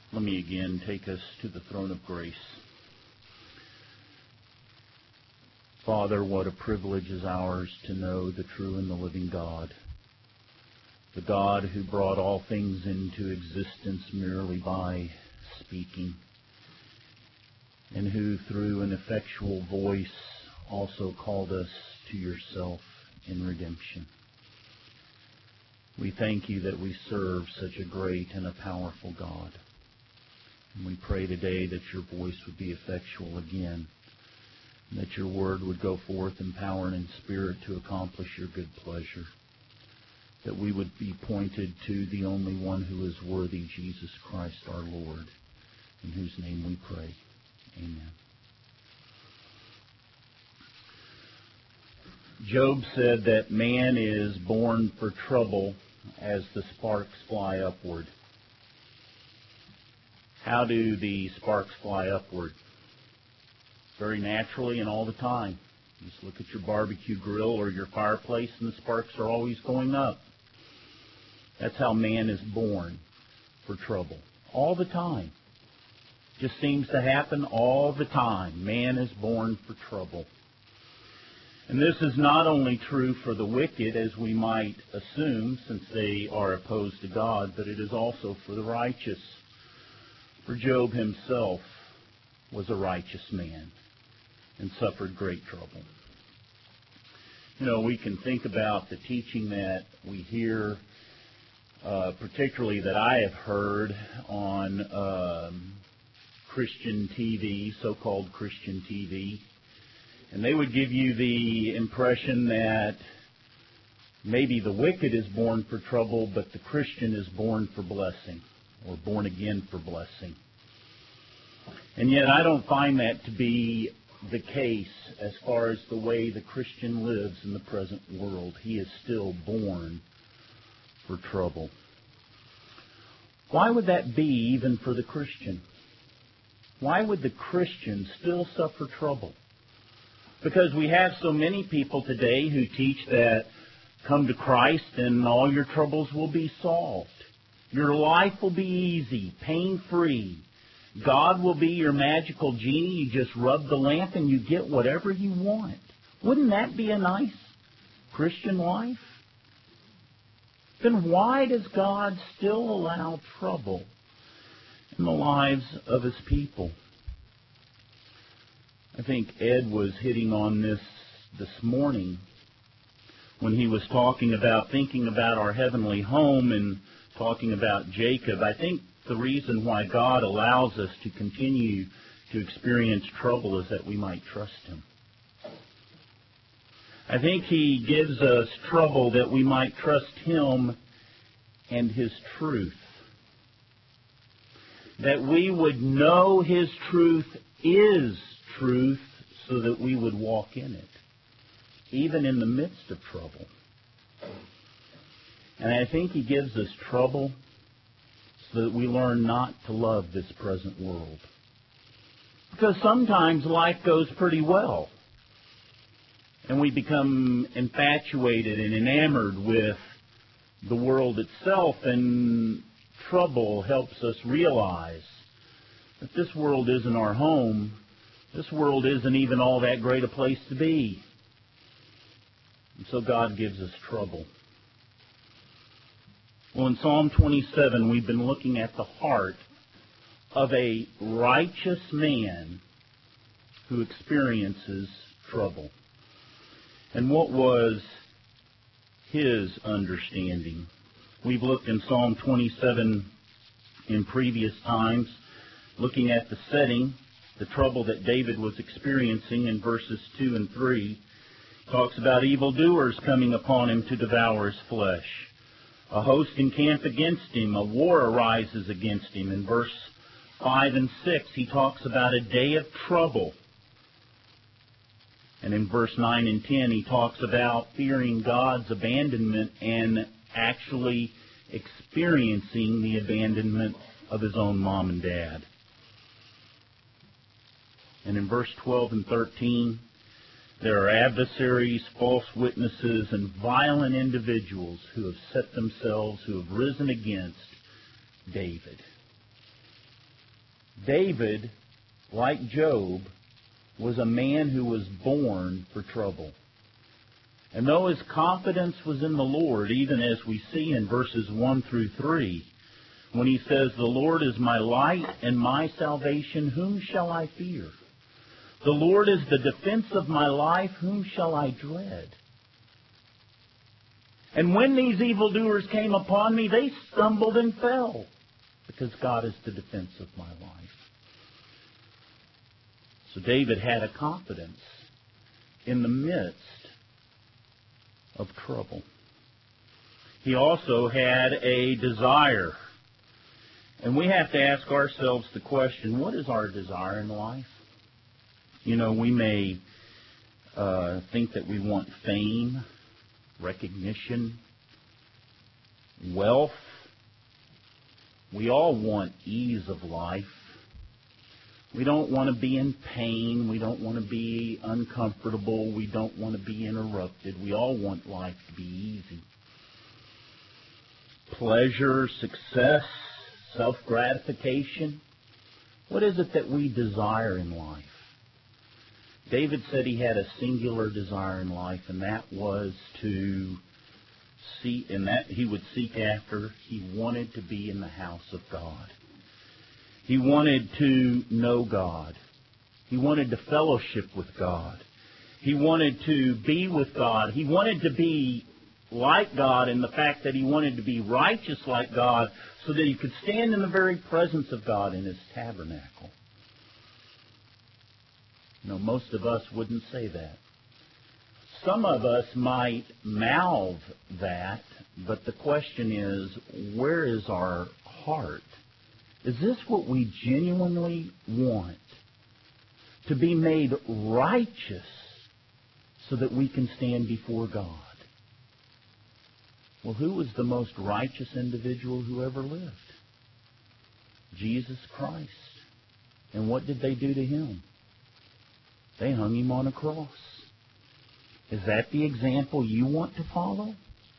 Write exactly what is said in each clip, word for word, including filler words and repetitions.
Let me again take us to the throne of grace. Father, what a privilege is ours to know the true and the living God, the God who brought all things into existence merely by speaking, and who through an effectual voice also called us to yourself in redemption. We thank you that we serve such a great and a powerful God. And we pray today that your voice would be effectual again, and that your word would go forth in power and in spirit to accomplish your good pleasure, that we would be pointed to the only one who is worthy, Jesus Christ our Lord, in whose name we pray. Amen. Job said that man is born for trouble as the sparks fly upward. How do the sparks fly upward? Very naturally and all the time. Just look at your barbecue grill or your fireplace and the sparks are always going up. That's how man is born, for trouble. All the time. Just seems to happen all the time. Man is born for trouble. And this is not only true for the wicked, as we might assume, since they are opposed to God, but it is also for the righteous. For Job himself was a righteous man and suffered great trouble. You know, we can think about the teaching that we hear, uh, particularly that I have heard on um, Christian T V, so-called Christian T V. And they would give you the impression that maybe the wicked is born for trouble, but the Christian is born for blessing, or born again for blessing. And yet I don't find that to be the case as far as the way the Christian lives in the present world. He is still born for trouble. Why would that be even for the Christian? Why would the Christian still suffer trouble? Because we have so many people today who teach that come to Christ and all your troubles will be solved. Your life will be easy, pain-free. God will be your magical genie. You just rub the lamp and you get whatever you want. Wouldn't that be a nice Christian life? Then why does God still allow trouble in the lives of His people? I think Ed was hitting on this this morning when he was talking about thinking about our heavenly home and talking about Jacob. I think the reason why God allows us to continue to experience trouble is that we might trust Him. I think He gives us trouble that we might trust Him and His truth. That we would know His truth is truth so that we would walk in it, even in the midst of trouble. And I think He gives us trouble so that we learn not to love this present world. Because sometimes life goes pretty well, and we become infatuated and enamored with the world itself, and trouble helps us realize that this world isn't our home. This world isn't even all that great a place to be. And so God gives us trouble. Well, in Psalm twenty-seven, we've been looking at the heart of a righteous man who experiences trouble. And what was his understanding? We've looked in Psalm twenty-seven in previous times, looking at the setting, the trouble that David was experiencing in verses two and three. Talks about evildoers coming upon him to devour his flesh. A host encamp against him. A war arises against him. In verse five and six, he talks about a day of trouble. And in verse nine and ten, he talks about fearing God's abandonment and actually experiencing the abandonment of his own mom and dad. And in verse twelve and thirteen, there are adversaries, false witnesses, and violent individuals who have set themselves, who have risen against David. David, like Job, was a man who was born for trouble. And though his confidence was in the Lord, even as we see in verses one through three, when he says, "The Lord is my light and my salvation, whom shall I fear? The Lord is the defense of my life, whom shall I dread? And when these evildoers came upon me, they stumbled and fell, because God is the defense of my life." So David had a confidence in the midst of trouble. He also had a desire. And we have to ask ourselves the question, what is our desire in life? You know, we may uh, think that we want fame, recognition, wealth. We all want ease of life. We don't want to be in pain. We don't want to be uncomfortable. We don't want to be interrupted. We all want life to be easy. Pleasure, success, self-gratification. What is it that we desire in life? David said he had a singular desire in life, and that was to see, and that he would seek after. He wanted to be in the house of God. He wanted to know God. He wanted to fellowship with God. He wanted to be with God. He wanted to be like God in the fact that he wanted to be righteous like God so that he could stand in the very presence of God in his tabernacle. You know, most of us wouldn't say that. Some of us might mouth that, but the question is, where is our heart? Is this what we genuinely want? To be made righteous so that we can stand before God. Well, who was the most righteous individual who ever lived? Jesus Christ. And what did they do to him? They hung him on a cross. Is that the example you want to follow?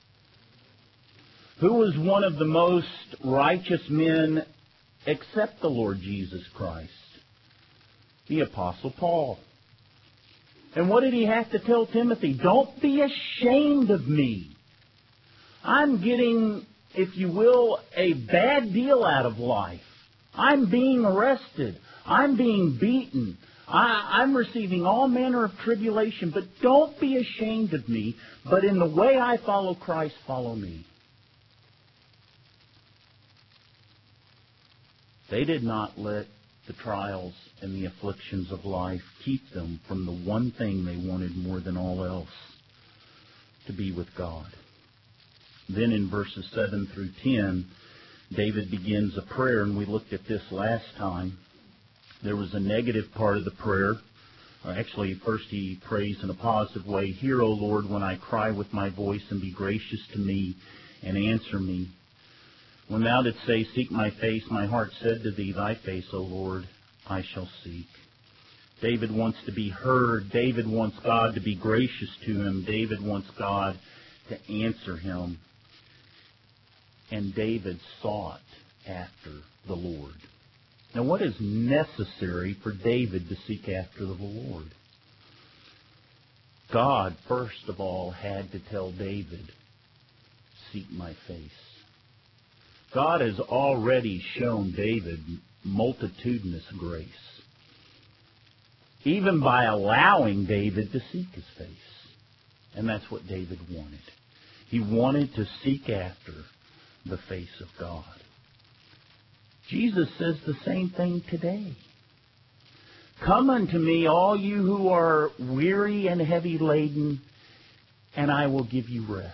Who was one of the most righteous men except the Lord Jesus Christ? The Apostle Paul. And what did he have to tell Timothy? Don't be ashamed of me. I'm getting, if you will, a bad deal out of life. I'm being arrested. I'm being beaten. I, I'm receiving all manner of tribulation. But don't be ashamed of me. But in the way I follow Christ, follow me. They did not let the trials and the afflictions of life keep them from the one thing they wanted more than all else, to be with God. Then in verses seven through ten, David begins a prayer, and we looked at this last time. There was a negative part of the prayer. Actually, first he prays in a positive way. "Hear, O Lord, when I cry with my voice, and be gracious to me, and answer me. When thou didst say, Seek my face, my heart said to thee, Thy face, O Lord, I shall seek." David wants to be heard. David wants God to be gracious to him. David wants God to answer him. And David sought after the Lord. Now, what is necessary for David to seek after the Lord? God, first of all, had to tell David, "Seek my face." God has already shown David multitudinous grace, even by allowing David to seek his face. And that's what David wanted. He wanted to seek after the face of God. Jesus says the same thing today. "Come unto me, all you who are weary and heavy laden, and I will give you rest."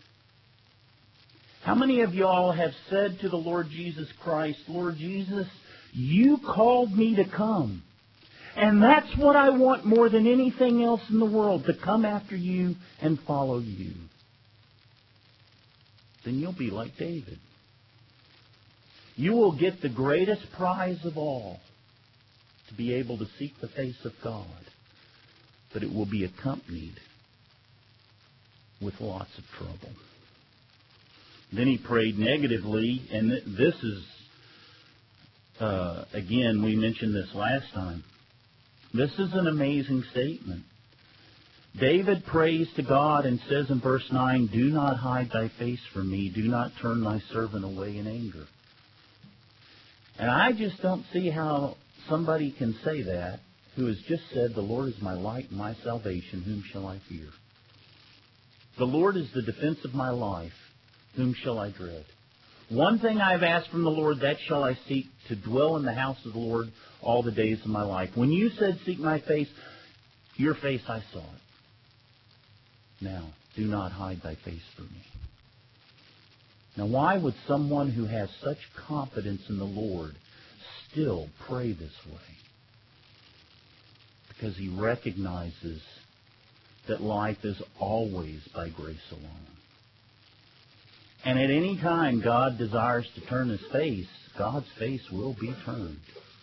How many of y'all have said to the Lord Jesus Christ, "Lord Jesus, you called me to come. And that's what I want more than anything else in the world, to come after you and follow you." Then you'll be like David. You will get the greatest prize of all, to be able to seek the face of God. But it will be accompanied with lots of trouble. Then he prayed negatively, and this is uh, again, we mentioned this last time. This is an amazing statement. David prays to God and says in verse nine, "Do not hide thy face from me. Do not turn thy servant away in anger." And I just don't see how somebody can say that who has just said, "The Lord is my light and my salvation. Whom shall I fear? The Lord is the defense of my life. Whom shall I dread? One thing I have asked from the Lord, that shall I seek, to dwell in the house of the Lord all the days of my life." When you said, "Seek my face," your face I saw it. Now, do not hide thy face from me. Now, why would someone who has such confidence in the Lord still pray this way? Because he recognizes that life is always by grace alone. And at any time God desires to turn his face, God's face will be turned.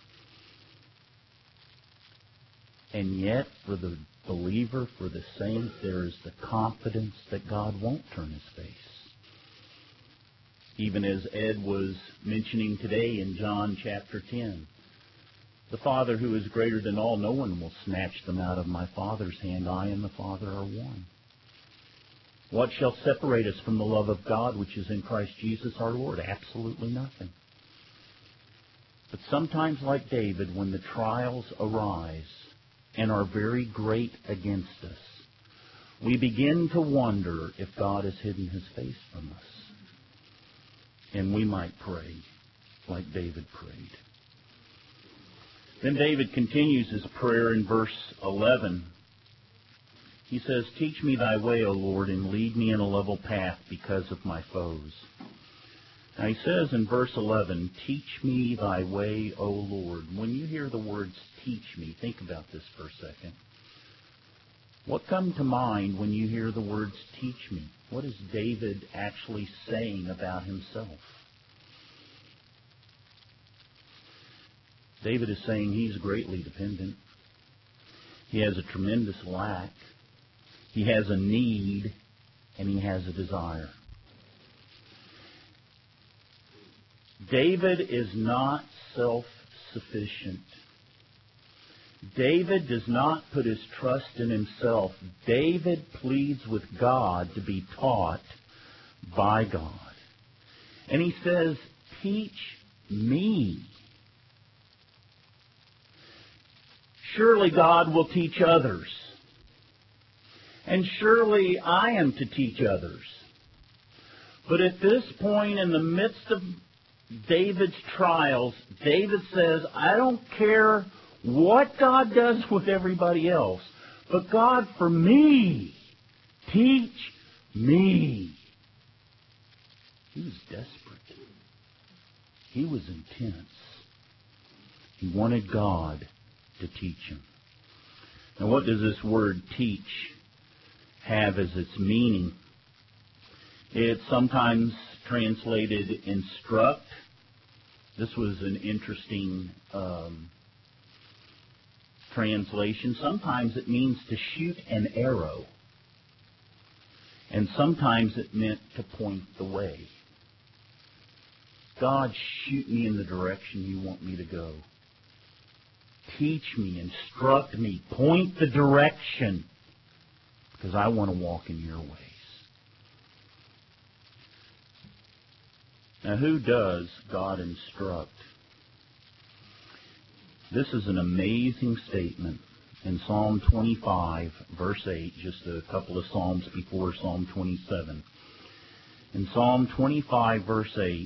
And yet, for the believer, for the saint, there is the confidence that God won't turn his face. Even as Ed was mentioning today in John chapter ten, the Father who is greater than all, no one will snatch them out of my Father's hand. I and the Father are one. What shall separate us from the love of God which is in Christ Jesus our Lord? Absolutely nothing. But sometimes, like David, when the trials arise and are very great against us, we begin to wonder if God has hidden his face from us. And we might pray like David prayed. Then David continues his prayer in verse eleven. He says, "Teach me thy way, O Lord, and lead me in a level path because of my foes." Now he says in verse eleven, "Teach me thy way, O Lord." When you hear the words "teach me," think about this for a second. What comes to mind when you hear the words "teach me"? What is David actually saying about himself? David is saying he's greatly dependent. He has a tremendous lack. He has a need, and he has a desire. David is not self-sufficient. David does not put his trust in himself. David pleads with God to be taught by God. And he says, "Teach me." Surely God will teach others. And surely I am to teach others. But at this point in the midst of David's trials, David says, "I don't care what God does with everybody else, but God, for me, teach me." He was desperate. He was intense. He wanted God to teach him. Now, what does this word "teach" have as its meaning? It's sometimes translated "instruct." This was an interesting um, translation. Sometimes it means to shoot an arrow. And sometimes it meant to point the way. God, shoot me in the direction you want me to go. Teach me, instruct me, point the direction, because I want to walk in your ways. Now, who does God instruct? This is an amazing statement in Psalm twenty-five, verse eight, just a couple of psalms before Psalm twenty-seven. In Psalm twenty-five, verse eight,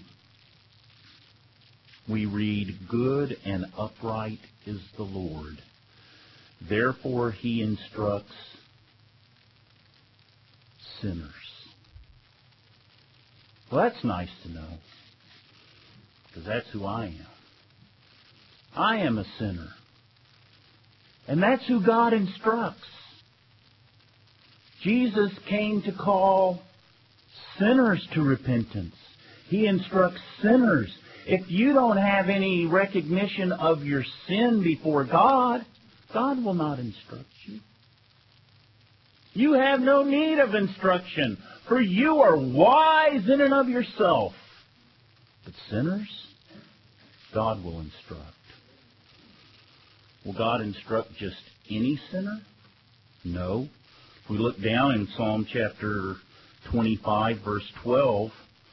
we read, "Good and upright is the Lord. Therefore he instructs sinners." Well, that's nice to know, because that's who I am. I am a sinner. And that's who God instructs. Jesus came to call sinners to repentance. He instructs sinners. If you don't have any recognition of your sin before God, God will not instruct you. You have no need of instruction, for you are wise in and of yourself. But sinners, God will instruct. Will God instruct just any sinner? No. If we look down in Psalm chapter twenty-five, verse twelve,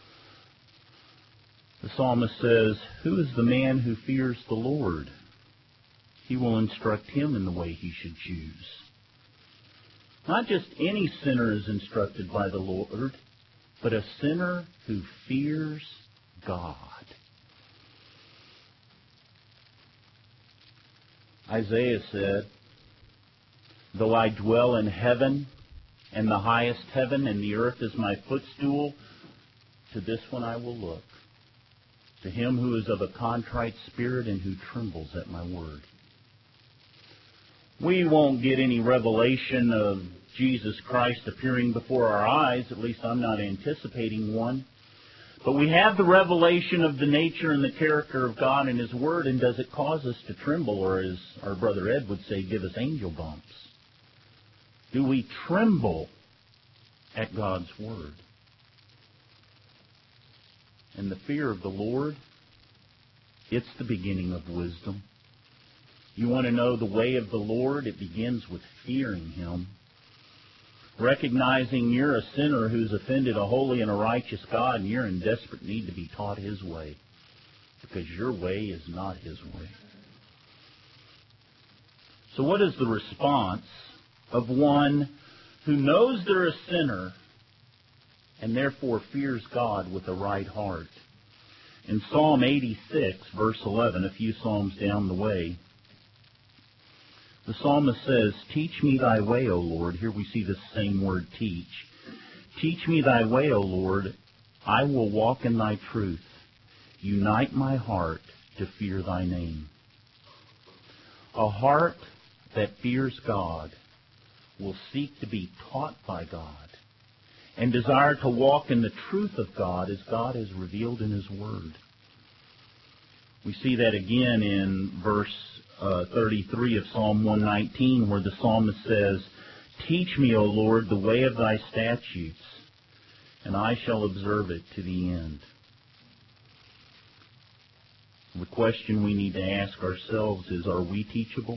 the psalmist says, "Who is the man who fears the Lord? He will instruct him in the way he should choose." Not just any sinner is instructed by the Lord, but a sinner who fears God. Isaiah said, "Though I dwell in heaven, and the highest heaven, and the earth is my footstool, to this one I will look, to him who is of a contrite spirit and who trembles at my word." We won't get any revelation of Jesus Christ appearing before our eyes, at least I'm not anticipating one. But we have the revelation of the nature and the character of God and His Word, and does it cause us to tremble, or as our brother Ed would say, give us angel bumps? Do we tremble at God's Word? And the fear of the Lord, it's the beginning of wisdom. You want to know the way of the Lord? It begins with fearing Him. Recognizing you're a sinner who's offended a holy and a righteous God, and you're in desperate need to be taught His way, because your way is not His way. So what is the response of one who knows they're a sinner and therefore fears God with a right heart? In Psalm eighty-six, verse eleven, a few psalms down the way, the psalmist says, "Teach me thy way, O Lord." Here we see the same word, teach. "Teach me thy way, O Lord. I will walk in thy truth. Unite my heart to fear thy name." A heart that fears God will seek to be taught by God and desire to walk in the truth of God as God has revealed in His Word. We see that again in verse uh, thirty-three of Psalm one nineteen, where the psalmist says, "Teach me, O Lord, the way of thy statutes, and I shall observe it to the end." The question we need to ask ourselves is, are we teachable?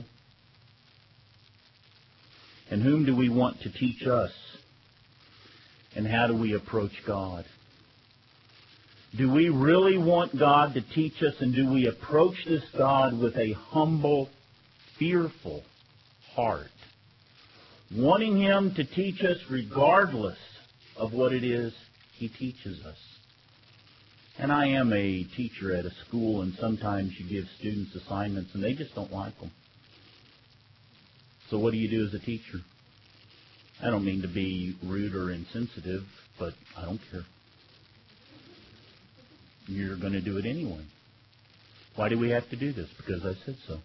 And whom do we want to teach us? And how do we approach God? Do we really want God to teach us, and do we approach this God with a humble, fearful heart, wanting Him to teach us regardless of what it is He teaches us? And I am a teacher at a school, and sometimes you give students assignments and they just don't like them. So what do you do as a teacher? I don't mean to be rude or insensitive, but I don't care. You're going to do it anyway. Why do we have to do this? Because I said so.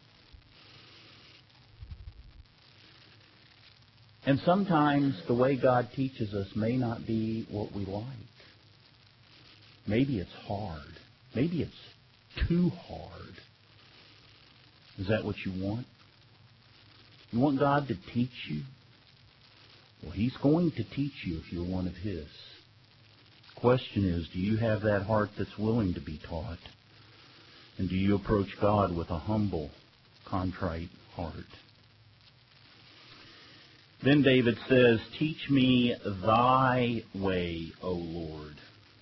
And sometimes the way God teaches us may not be what we like. Maybe it's hard. Maybe it's too hard. Is that what you want? You want God to teach you? Well, He's going to teach you if you're one of His. The question is, do you have that heart that's willing to be taught? And do you approach God with a humble, contrite heart? Then David says, "Teach me thy way, O Lord."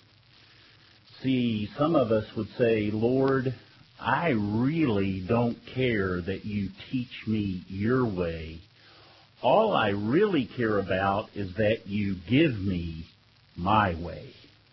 See, some of us would say, "Lord, I really don't care that you teach me your way. All I really care about is that you give me my way.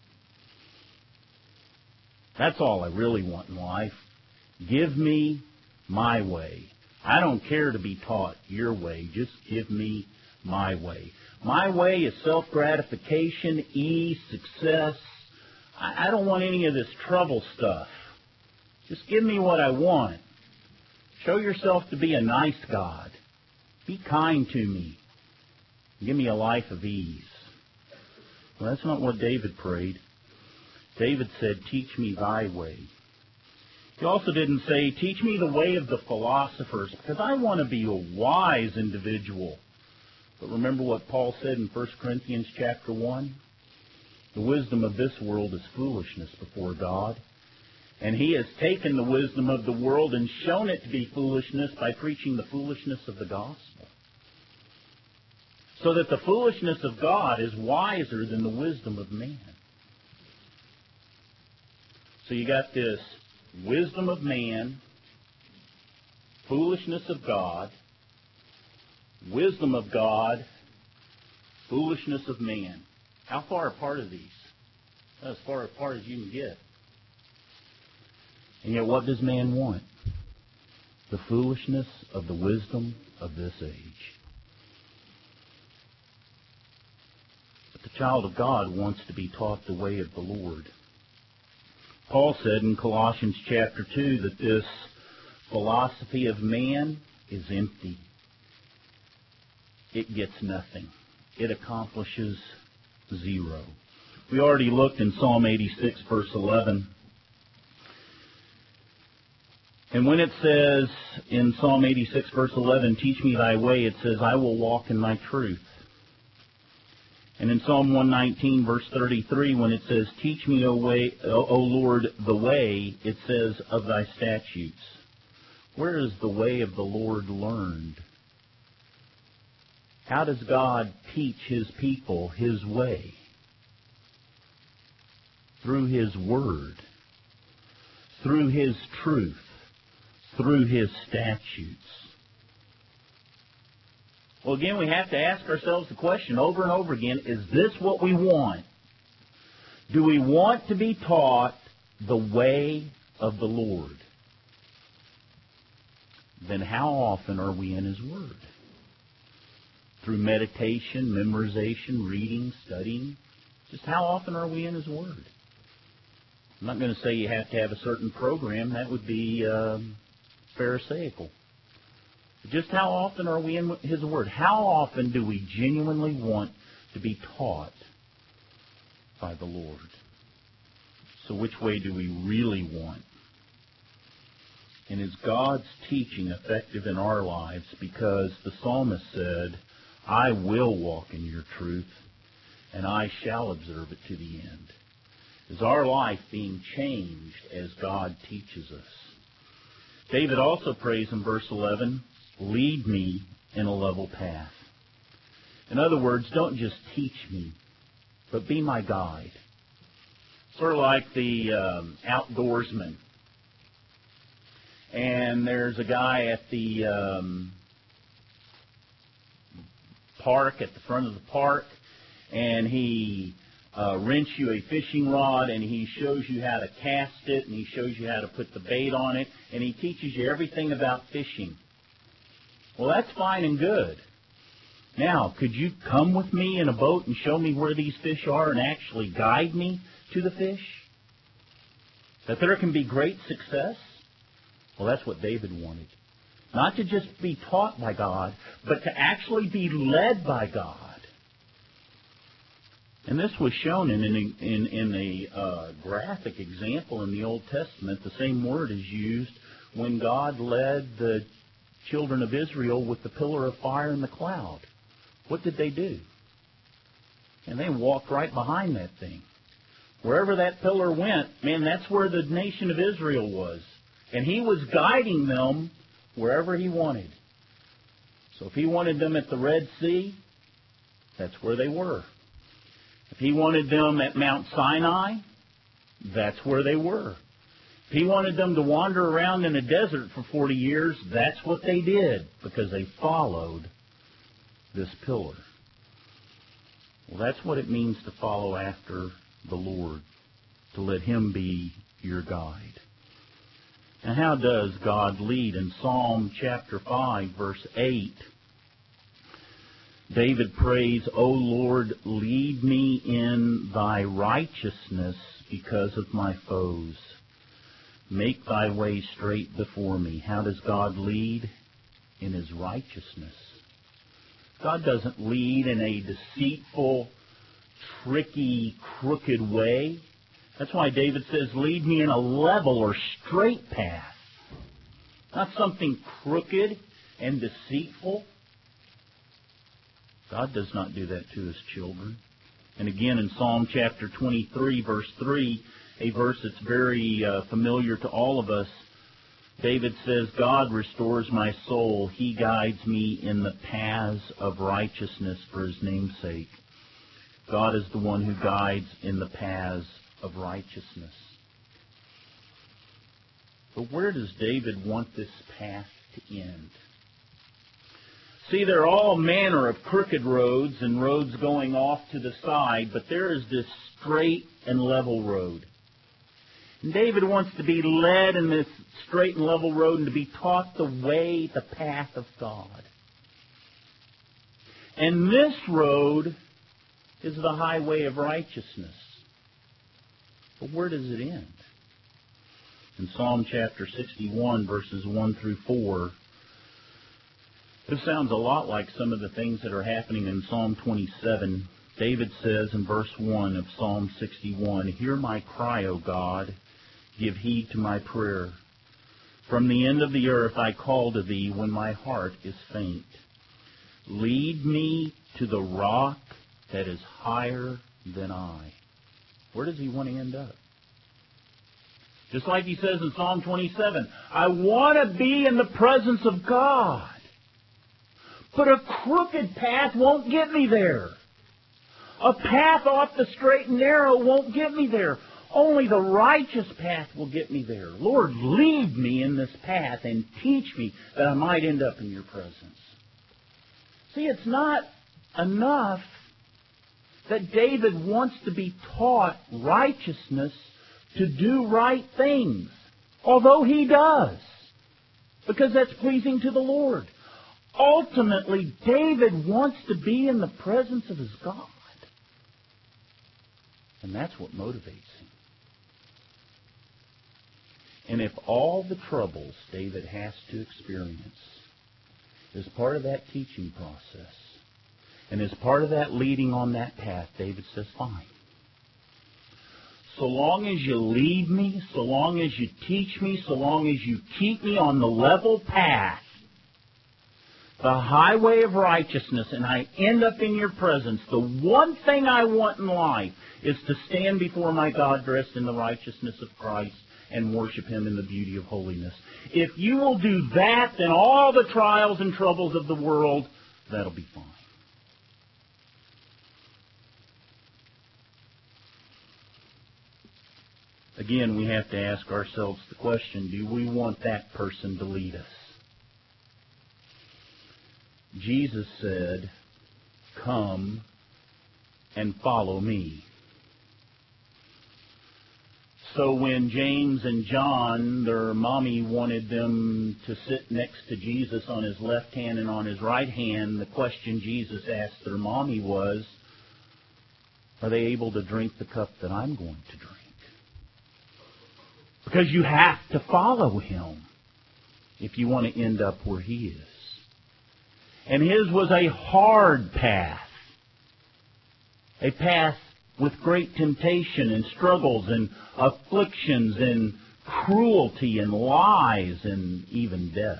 That's all I really want in life. Give me my way. I don't care to be taught your way. Just give me my way. My way is self-gratification, ease, success. I don't want any of this trouble stuff. Just give me what I want. Show yourself to be a nice God. Be kind to me. Give me a life of ease." Well, that's not what David prayed. David said, "Teach me thy way." He also didn't say, "Teach me the way of the philosophers," because I want to be a wise individual. But remember what Paul said in First Corinthians chapter one? The wisdom of this world is foolishness before God. And He has taken the wisdom of the world and shown it to be foolishness by preaching the foolishness of the gospel. So that the foolishness of God is wiser than the wisdom of man. So you got this wisdom of man, foolishness of God, wisdom of God, foolishness of man. How far apart are these? As far apart as you can get. And yet what does man want? The foolishness of the wisdom of this age. But the child of God wants to be taught the way of the Lord. Paul said in Colossians chapter two that this philosophy of man is empty. It gets nothing. It accomplishes zero. We already looked in Psalm eighty-six, verse eleven. And when it says in Psalm eighty-six, verse eleven, teach me thy way, it says, I will walk in thy truth. And in Psalm one nineteen, verse thirty-three, when it says, teach me, O, way, o, o Lord, the way, it says, of thy statutes. Where is the way of the Lord learned? How does God teach His people His way? Through His Word, through His truth, through His statutes. Well, again, we have to ask ourselves the question over and over again, is this what we want? Do we want to be taught the way of the Lord? Then how often are we in His Word? Through meditation, memorization, reading, studying? Just how often are we in His Word? I'm not going to say you have to have a certain program. That would be um, pharisaical. But just how often are we in His Word? How often do we genuinely want to be taught by the Lord? So which way do we really want? And is God's teaching effective in our lives? Because the psalmist said, I will walk in your truth, and I shall observe it to the end. Is our life being changed as God teaches us? David also prays in verse eleven, lead me in a level path. In other words, don't just teach me, but be my guide. Sort of like the um, outdoorsman. And there's a guy at the um, park, at the front of the park, and he uh, rents you a fishing rod, and he shows you how to cast it, and he shows you how to put the bait on it, and he teaches you everything about fishing. Well, that's fine and good. Now, could you come with me in a boat and show me where these fish are and actually guide me to the fish? That there can be great success? Well, that's what David wanted. Not to just be taught by God, but to actually be led by God. And this was shown in, in, in, in a uh, graphic example in the Old Testament. The same word is used when God led the children of Israel with the pillar of fire and the cloud. What did they do? And they walked right behind that thing. Wherever that pillar went, man, that's where the nation of Israel was. And He was guiding them wherever He wanted. So if He wanted them at the Red Sea, that's where they were. If He wanted them at Mount Sinai, that's where they were. If He wanted them to wander around in a desert for forty years, that's what they did, because they followed this pillar. Well, that's what it means to follow after the Lord, to let Him be your guide. Now, how does God lead? In Psalm chapter five, verse eight, David prays, O Lord, lead me in thy righteousness because of my foes. Make thy way straight before me. How does God lead? In His righteousness. God doesn't lead in a deceitful, tricky, crooked way. That's why David says, lead me in a level or straight path. Not something crooked and deceitful. God does not do that to His children. And again in Psalm chapter twenty-three, verse three, a verse that's very uh, familiar to all of us. David says, God restores my soul. He guides me in the paths of righteousness for His name's sake. God is the one who guides in the paths of righteousness. But where does David want this path to end? See, there are all manner of crooked roads and roads going off to the side, but there is this straight and level road. And David wants to be led in this straight and level road and to be taught the way, the path of God. And this road is the highway of righteousness. But where does it end? In Psalm chapter sixty-one, verses one through four, this sounds a lot like some of the things that are happening in Psalm twenty-seven. David says in verse one of Psalm sixty-one, Hear my cry, O God, give heed to my prayer. From the end of the earth I call to Thee when my heart is faint. Lead me to the rock that is higher than I. Where does he want to end up? Just like he says in Psalm twenty-seven, I want to be in the presence of God. But a crooked path won't get me there. A path off the straight and narrow won't get me there. Only the righteous path will get me there. Lord, lead me in this path and teach me that I might end up in Your presence. See, it's not enough that David wants to be taught righteousness to do right things, although he does, because that's pleasing to the Lord. Ultimately, David wants to be in the presence of his God. And that's what motivates him. And if all the troubles David has to experience is part of that teaching process, and as part of that leading on that path, David says, fine. So long as you lead me, so long as you teach me, so long as you keep me on the level path, the highway of righteousness, and I end up in Your presence, the one thing I want in life is to stand before my God dressed in the righteousness of Christ and worship Him in the beauty of holiness. If You will do that, then all the trials and troubles of the world, that'll be fine. Again, we have to ask ourselves the question, do we want that person to lead us? Jesus said, come and follow me. So when James and John, their mommy wanted them to sit next to Jesus on his left hand and on his right hand, the question Jesus asked their mommy was, are they able to drink the cup that I'm going to drink? Because you have to follow Him if you want to end up where He is. And His was a hard path. A path with great temptation and struggles and afflictions and cruelty and lies and even death.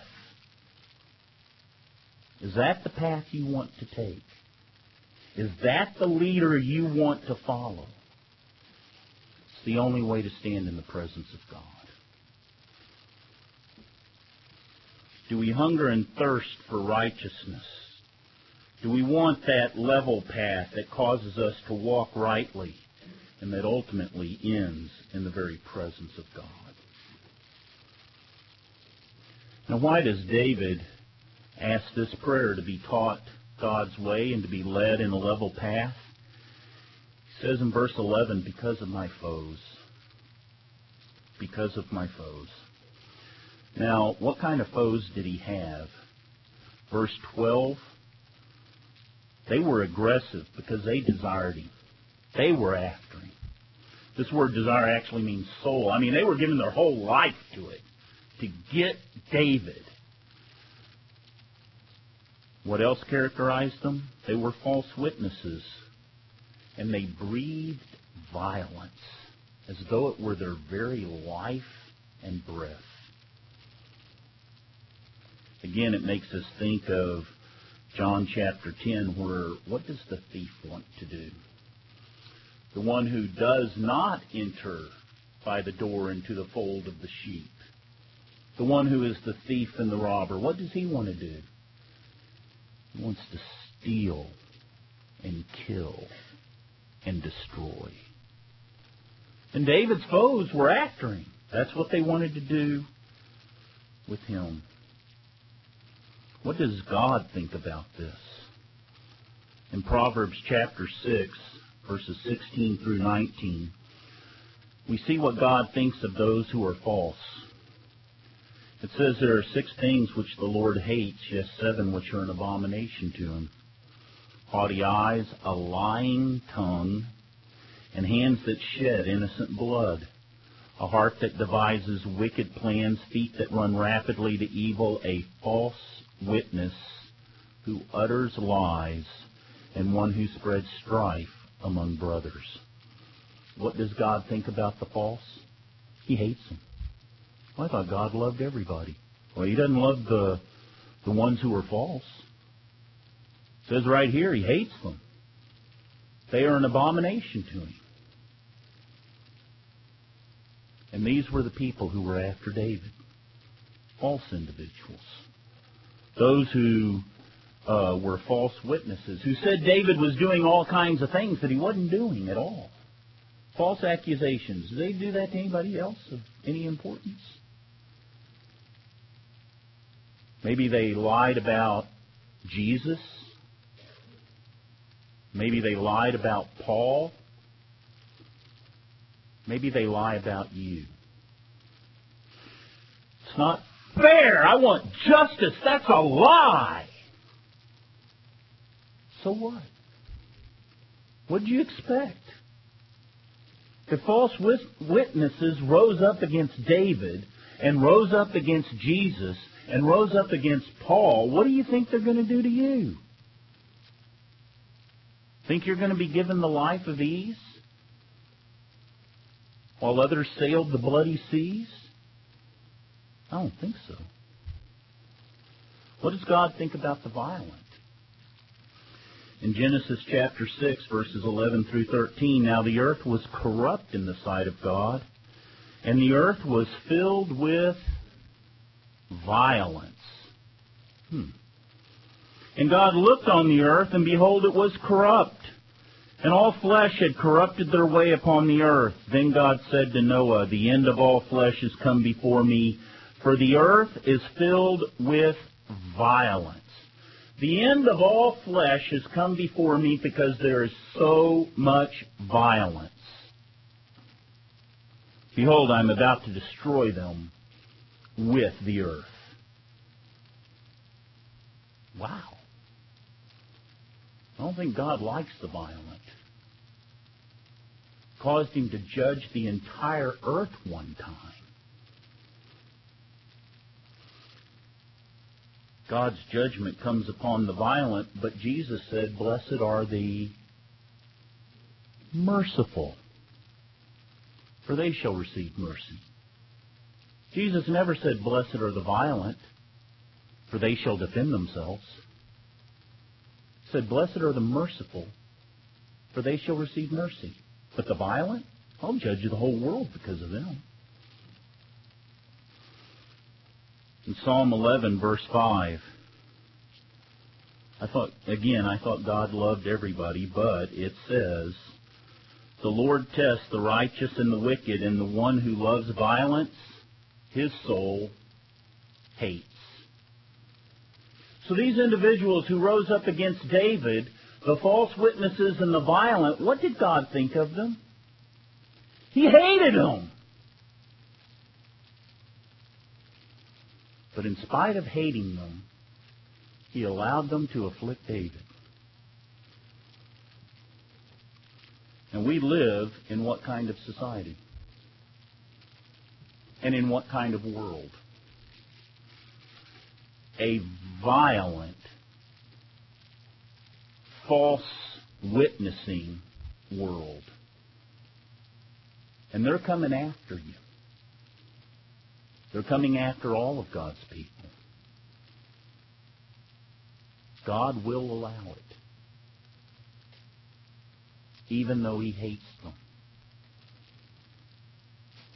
Is that the path you want to take? Is that the leader you want to follow? It's the only way to stand in the presence of God. Do we hunger and thirst for righteousness? Do we want that level path that causes us to walk rightly and that ultimately ends in the very presence of God? Now, why does David ask this prayer to be taught God's way and to be led in a level path? He says in verse eleven, because of my foes. Because of my foes. Now, what kind of foes did he have? Verse twelve, they were aggressive because they desired him. They were after him. This word desire actually means soul. I mean, they were giving their whole life to it, to get David. What else characterized them? They were false witnesses, and they breathed violence as though it were their very life and breath. Again, it makes us think of John chapter ten, where what does the thief want to do? The one who does not enter by the door into the fold of the sheep. The one who is the thief and the robber, what does he want to do? He wants to steal and kill and destroy. And David's foes were after him. That's what they wanted to do with him. What does God think about this? In Proverbs chapter six, verses sixteen through nineteen, we see what God thinks of those who are false. It says there are six things which the Lord hates, yes, seven which are an abomination to him. Haughty eyes, a lying tongue, and hands that shed innocent blood. A heart that devises wicked plans, feet that run rapidly to evil, a false witness who utters lies, and one who spreads strife among brothers. What does God think about the false? He hates them. Well, I thought God loved everybody. Well, He doesn't love the the ones who are false. It says right here, He hates them. They are an abomination to Him. And these were the people who were after David. False individuals. Those who uh, were false witnesses, who said David was doing all kinds of things that he wasn't doing at all. False accusations. Did they do that to anybody else of any importance? Maybe they lied about Jesus. Maybe they lied about Paul. Maybe they lie about you. It's not fair. I want justice. That's a lie. So what? What did you expect? If false witnesses rose up against David and rose up against Jesus and rose up against Paul, what do you think they're going to do to you? Think you're going to be given the life of ease while others sailed the bloody seas? I don't think so. What does God think about the violent? In Genesis chapter six, verses eleven through thirteen, now the earth was corrupt in the sight of God, and the earth was filled with violence. Hmm. And God looked on the earth, and behold, it was corrupt, and all flesh had corrupted their way upon the earth. Then God said to Noah, the end of all flesh is come before me, for the earth is filled with violence. The end of all flesh has come before me because there is so much violence. Behold, I am about to destroy them with the earth. Wow. I don't think God likes the violent. Caused Him to judge the entire earth one time. God's judgment comes upon the violent, but Jesus said, blessed are the merciful, for they shall receive mercy. Jesus never said, blessed are the violent, for they shall defend themselves. He said, blessed are the merciful, for they shall receive mercy. But the violent, I'll judge the whole world because of them. In Psalm eleven, verse five, I thought, again, I thought God loved everybody, but it says, the Lord tests the righteous and the wicked, and the one who loves violence, his soul hates. So these individuals who rose up against David, the false witnesses and the violent, what did God think of them? He hated them. But in spite of hating them, He allowed them to afflict David. And we live in what kind of society? And in what kind of world? A violent, false witnessing world. And they're coming after you. They're coming after all of God's people. God will allow it, even though He hates them.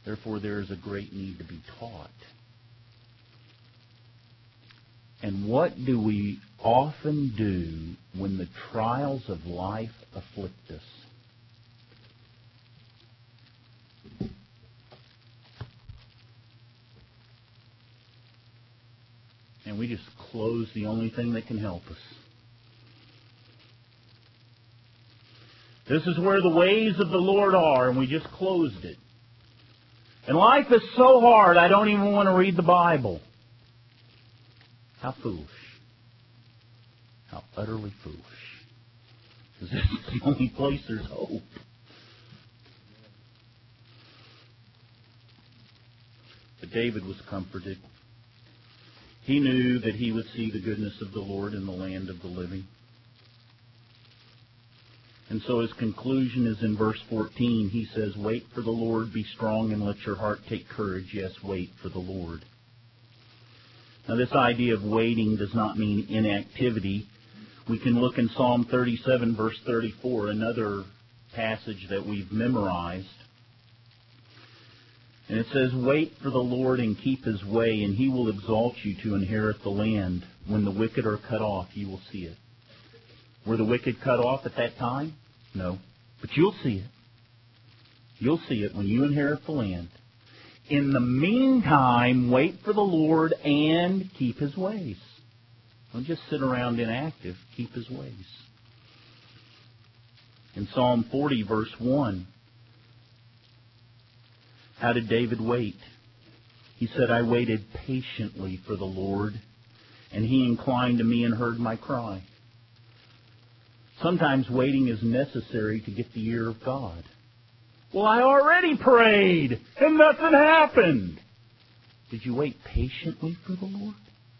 Therefore, there is a great need to be taught. And what do we often do when the trials of life afflict us? And we just close the only thing that can help us. This is where the ways of the Lord are, and we just closed it. And life is so hard, I don't even want to read the Bible. How foolish. How utterly foolish. Because this is the only place there's hope. But David was comforted. He knew that he would see the goodness of the Lord in the land of the living. And so his conclusion is in verse fourteen. He says, "Wait for the Lord, be strong, and let your heart take courage. Yes, wait for the Lord." Now, this idea of waiting does not mean inactivity. We can look in Psalm thirty-seven, verse thirty-four, another passage that we've memorized. And it says, "Wait for the Lord and keep His way, and He will exalt you to inherit the land. When the wicked are cut off, you will see it." Were the wicked cut off at that time? No. But you'll see it. You'll see it when you inherit the land. In the meantime, wait for the Lord and keep His ways. Don't just sit around inactive. Keep His ways. In Psalm forty, verse one, how did David wait? He said, "I waited patiently for the Lord, and He inclined to me and heard my cry." Sometimes waiting is necessary to get the ear of God. Well, I already prayed, and nothing happened. Did you wait patiently for the Lord?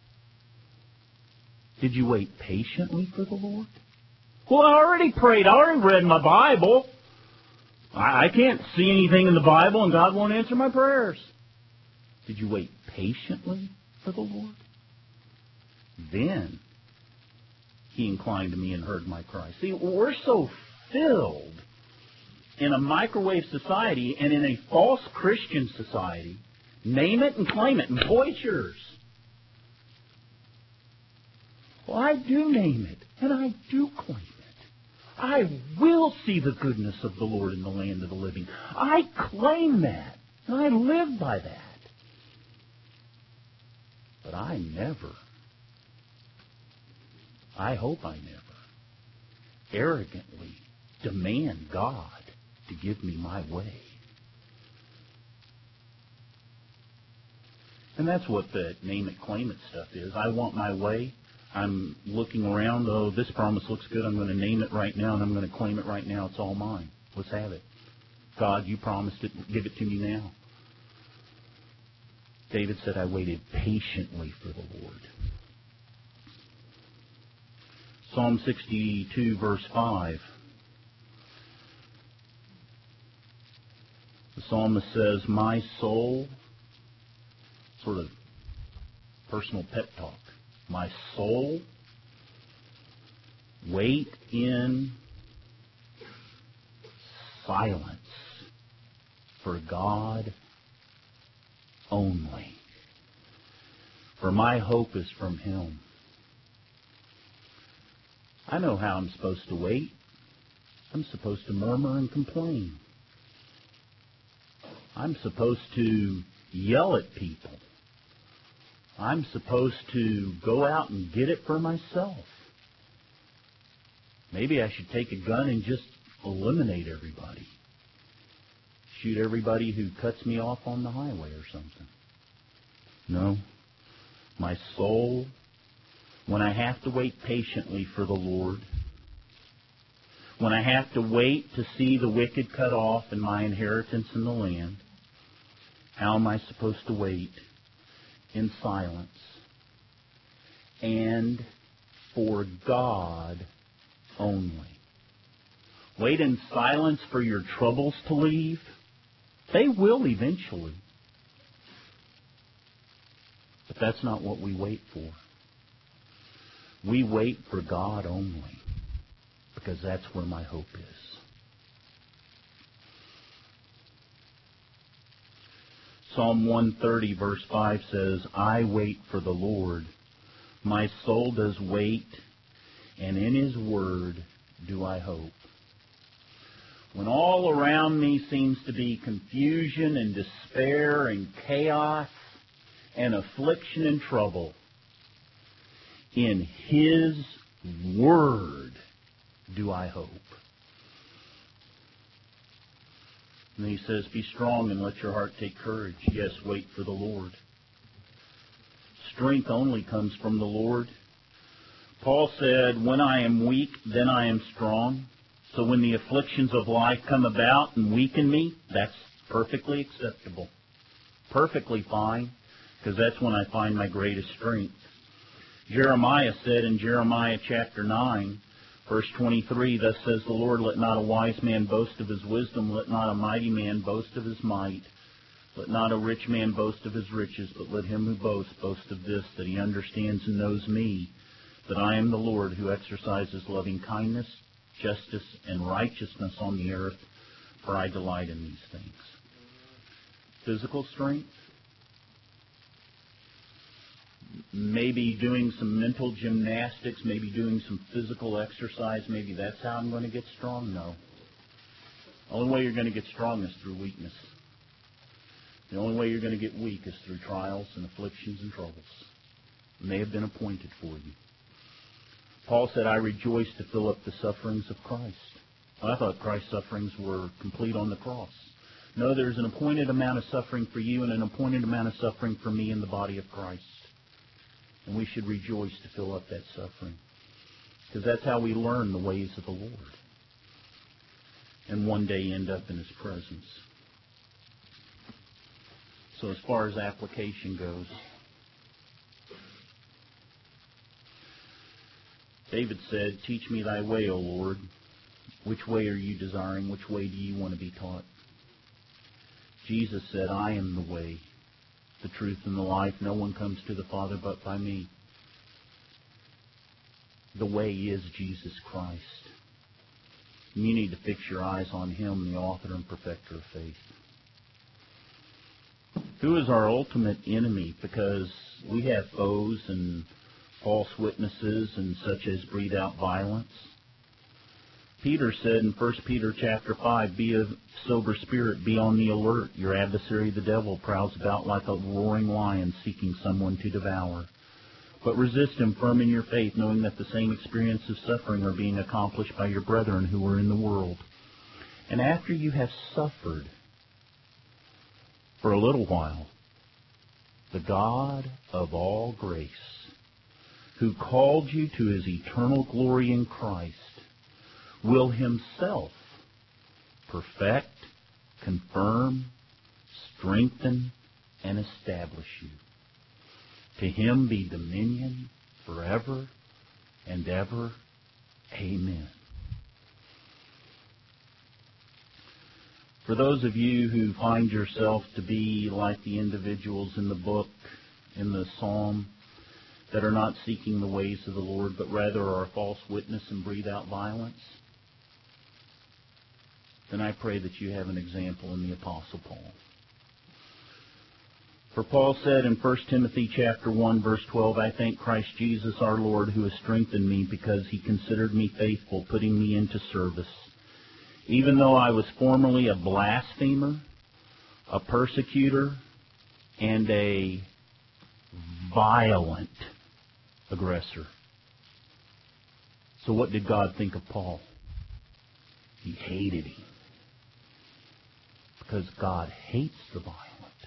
Did you wait patiently for the Lord? Well, I already prayed. I already read my Bible. I can't see anything in the Bible, and God won't answer my prayers. Did you wait patiently for the Lord? Then He inclined to me and heard my cry. See, we're so filled in a microwave society and in a false Christian society. Name it and claim it, and boy, it's yours. Well, I do name it, and I do claim it. I will see the goodness of the Lord in the land of the living. I claim that, and I live by that. But I never, I hope I never, arrogantly demand God to give me my way. And that's what the name it, claim it stuff is. I want my way. I'm looking around. Oh, this promise looks good. I'm going to name it right now, and I'm going to claim it right now. It's all mine. Let's have it. God, you promised it. Give it to me now. David said, "I waited patiently for the Lord." Psalm sixty-two, verse five. The psalmist says, "My soul," sort of personal pep talk, "my soul, wait in silence for God only, for my hope is from Him." I know how I'm supposed to wait. I'm supposed to murmur and complain. I'm supposed to yell at people. I'm supposed to go out and get it for myself. Maybe I should take a gun and just eliminate everybody. Shoot everybody who cuts me off on the highway or something. No. My soul, when I have to wait patiently for the Lord, when I have to wait to see the wicked cut off and my inheritance in the land, how am I supposed to wait? In silence. And for God only. Wait in silence for your troubles to leave. They will eventually. But that's not what we wait for. We wait for God only, because that's where my hope is. Psalm one thirty, verse five says, I wait for the Lord. My soul does wait, and in His word do I hope. When all around me seems to be confusion and despair and chaos and affliction and trouble, in His word do I hope. And he says, be strong and let your heart take courage. Yes, wait for the Lord. Strength only comes from the Lord. Paul said, when I am weak, then I am strong. So when the afflictions of life come about and weaken me, that's perfectly acceptable. Perfectly fine, because that's when I find my greatest strength. Jeremiah said in Jeremiah chapter nine, verse twenty-three, thus says the Lord, let not a wise man boast of his wisdom, let not a mighty man boast of his might, let not a rich man boast of his riches, but let him who boasts boast of this, that he understands and knows me, that I am the Lord who exercises loving kindness, justice, and righteousness on the earth, for I delight in these things. Physical strength, maybe doing some mental gymnastics, maybe doing some physical exercise, maybe that's how I'm going to get strong? No. The only way you're going to get strong is through weakness. The only way you're going to get weak is through trials and afflictions and troubles. And they have been appointed for you. Paul said, I rejoice to fill up the sufferings of Christ. Well, I thought Christ's sufferings were complete on the cross. No, there's an appointed amount of suffering for you and an appointed amount of suffering for me in the body of Christ. And we should rejoice to fill up that suffering. Because that's how we learn the ways of the Lord. And one day end up in His presence. So as far as application goes, David said, teach me thy way, O Lord. Which way are you desiring? Which way do you want to be taught? Jesus said, I am the way, the truth, and the life. No one comes to the Father but by me. The way is Jesus Christ. You need to fix your eyes on Him, the author and perfecter of faith. Who is our ultimate enemy? Because we have foes and false witnesses and such as breathe out violence. Peter said in First Peter chapter five, be of sober spirit, be on the alert. Your adversary, the devil, prowls about like a roaring lion seeking someone to devour. But resist him firm in your faith, knowing that the same experience of suffering are being accomplished by your brethren who are in the world. And after you have suffered for a little while, the God of all grace, who called you to His eternal glory in Christ, will Himself perfect, confirm, strengthen, and establish you. To Him be dominion forever and ever. Amen. For those of you who find yourself to be like the individuals in the book, in the psalm, that are not seeking the ways of the Lord, but rather are a false witness and breathe out violence, then I pray that you have an example in the Apostle Paul. For Paul said in First Timothy chapter one, verse twelve, I thank Christ Jesus our Lord, who has strengthened me because He considered me faithful, putting me into service. Even though I was formerly a blasphemer, a persecutor, and a violent aggressor. So what did God think of Paul? He hated him. Because God hates the violent.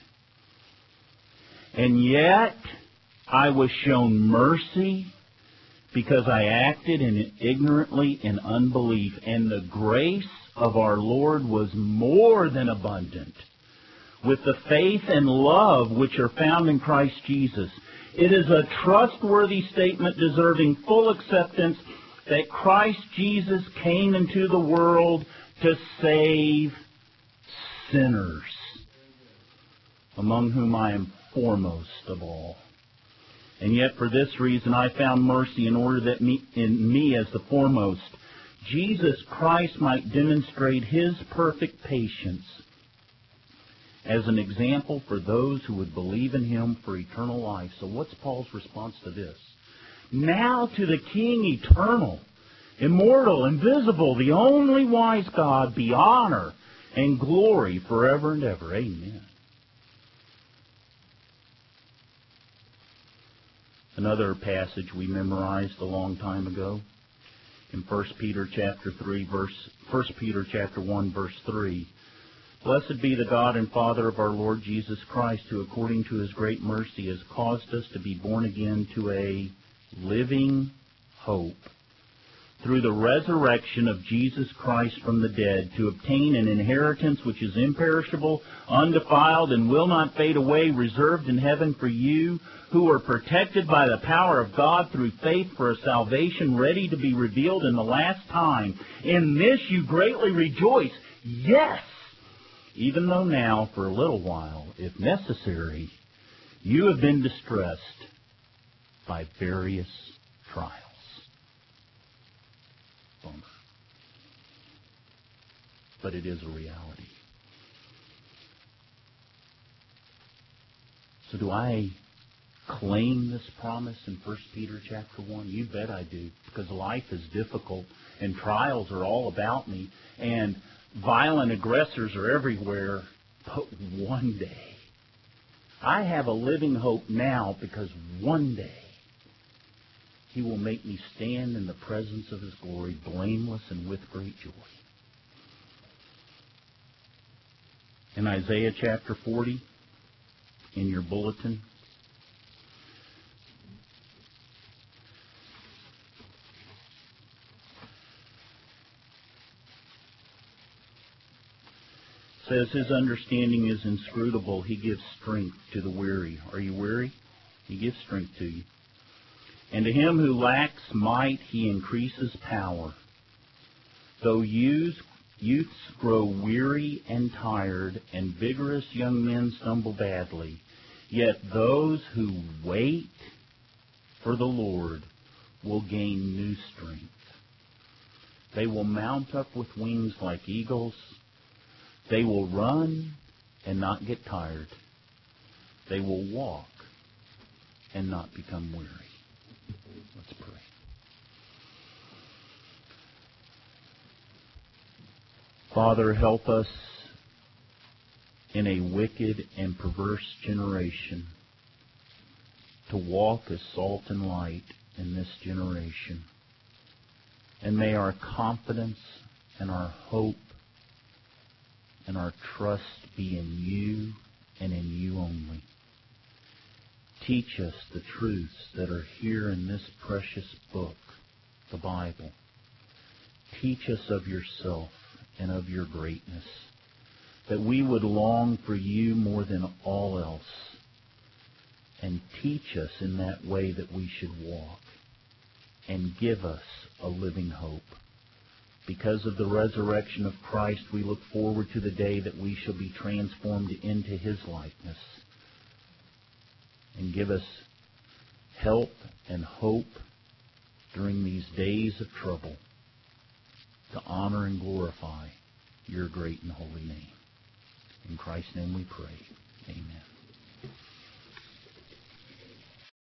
And yet, I was shown mercy because I acted in ignorantly in unbelief. And the grace of our Lord was more than abundant with the faith and love which are found in Christ Jesus. It is a trustworthy statement deserving full acceptance that Christ Jesus came into the world to save sinners, among whom I am foremost of all. And yet for this reason I found mercy, in order that me, in me as the foremost, Jesus Christ might demonstrate His perfect patience as an example for those who would believe in him for eternal life. So what's Paul's response to this? Now to the King eternal, immortal, invisible, the only wise God, be honor and glory forever and ever. Amen. Another passage we memorized a long time ago in First Peter chapter three, verse First Peter chapter one, verse three. Blessed be the God and Father of our Lord Jesus Christ, who according to his great mercy has caused us to be born again to a living hope through the resurrection of Jesus Christ from the dead, to obtain an inheritance which is imperishable, undefiled, and will not fade away, reserved in heaven for you, who are protected by the power of God through faith for a salvation ready to be revealed in the last time. In this you greatly rejoice. Yes, even though now, for a little while, if necessary, you have been distressed by various trials. Bummer. But it is a reality. So do I claim this promise in First Peter chapter one? You bet I do, because life is difficult and trials are all about me and violent aggressors are everywhere. But one day, I have a living hope now, because one day he will make me stand in the presence of his glory, blameless and with great joy. In Isaiah chapter forty, in your bulletin, says his understanding is inscrutable. He gives strength to the weary. Are you weary? He gives strength to you. And to him who lacks might, he increases power. Though youths, youths grow weary and tired, and vigorous young men stumble badly, yet those who wait for the Lord will gain new strength. They will mount up with wings like eagles. They will run and not get tired. They will walk and not become weary. Let's pray. Father, help us in a wicked and perverse generation to walk as salt and light in this generation. And may our confidence and our hope and our trust be in you and in you only. Teach us the truths that are here in this precious book, the Bible. Teach us of yourself and of your greatness, that we would long for you more than all else, and teach us in that way that we should walk, and give us a living hope. Because of the resurrection of Christ, we look forward to the day that we shall be transformed into his likeness. And give us help and hope during these days of trouble to honor and glorify your great and holy name. In Christ's name we pray. Amen.